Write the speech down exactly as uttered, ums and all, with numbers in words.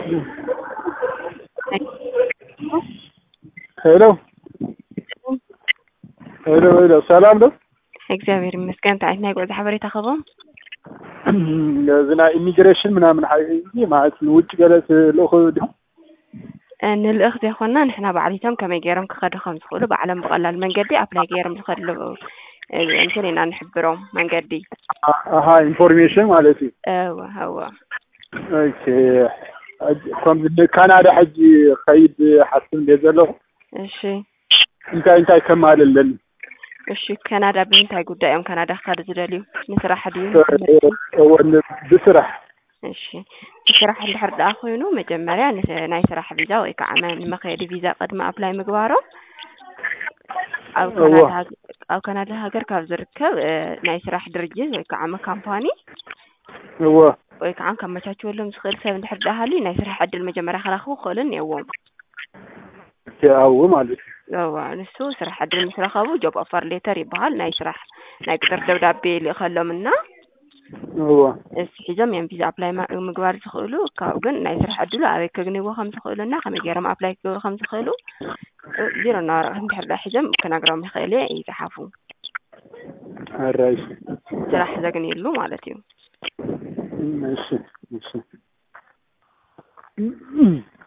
Hello. Hello, hello. سلام ده. እግዚአብሔር ይመስገን ታይና ይቆዝ ሐበሬታ ኸቦም ዝና ኢሚግሬሽን ምናምን حقيقي ማለት ነው ውጭ ገለት ለኹ ንልእኽ ዘይኾና ንሕና ባዕሊቶም ከመይ ገይሮም ክኸዱ ከም ዝኽእሉ ብዓለም ብቐላል መንገዲ ኣፕላይ ገይሮም ዝኸድሉ እንትን ኢና ንሕብሮም መንገዲ አሃ ኢንፎርሜሽን ማለት እዩ አዎ አዎ ኦኬ ከም ካናዳ ሕጂ ኸይድ ሓስብ እንደዘለኹ እሺ እንታይ እንታይ ከማለለን እሺ ካናዳ ብምንታይ ጉዳዮም ካናዳ ካድ ዝደልዩ ንስራሕ ድዩ ወን ብስራሕ እሺ ስራሕ እንድሕር ደኣ ኮይኑ መጀመርያ ናይ ስራሕ ቪዛ ወይ ከዓ ንመኸዲ ቪዛ ቅድመ ኣፕላይ ምግባሮም ኣብ ካናዳ ኣብ ካናዳ ሃገር ካብ ዝርከብ ናይ ስራሕ ድርጅት ወይ ከዓ ካምፓኒ እወ ወይ ከዓ ከመቻችወሎም ዝኽእል ሰብ እንድሕር ደኣ ሃልዩ ናይ ስራሕ ዕድል መጀመርያ ክረኽቡ ክእልን የዎም ያው ማለት ያው ንሱ ስራሕ ዕድል ምስ ረኸቡ ጆብ ኦፈር ሌተር ይበሃል ናይ ስራሕ ናይ ቅጥር ደብዳቤ ልኸሎምና እወ እስ ሒዞም ያን ቪዛ ኣፕላይ ምግባር ዝኽእሉ ካብ ግን ናይ ስራሕ ዕድሉ ኣበይ ከግንይዎ ከም ዝኽእሉና ከመይ ገይሮም ኣፕላይ ክገብሩ ከም ዝኽእሉ ዜሮ ናወረቐት እንድሕር ደኣ ሒዞም ክነግሮም ንኽእል እየ ይፅሓፉ ኣራይሽ ስራሕ ዘግንየሉ ማለት እዩ እሺ እሺ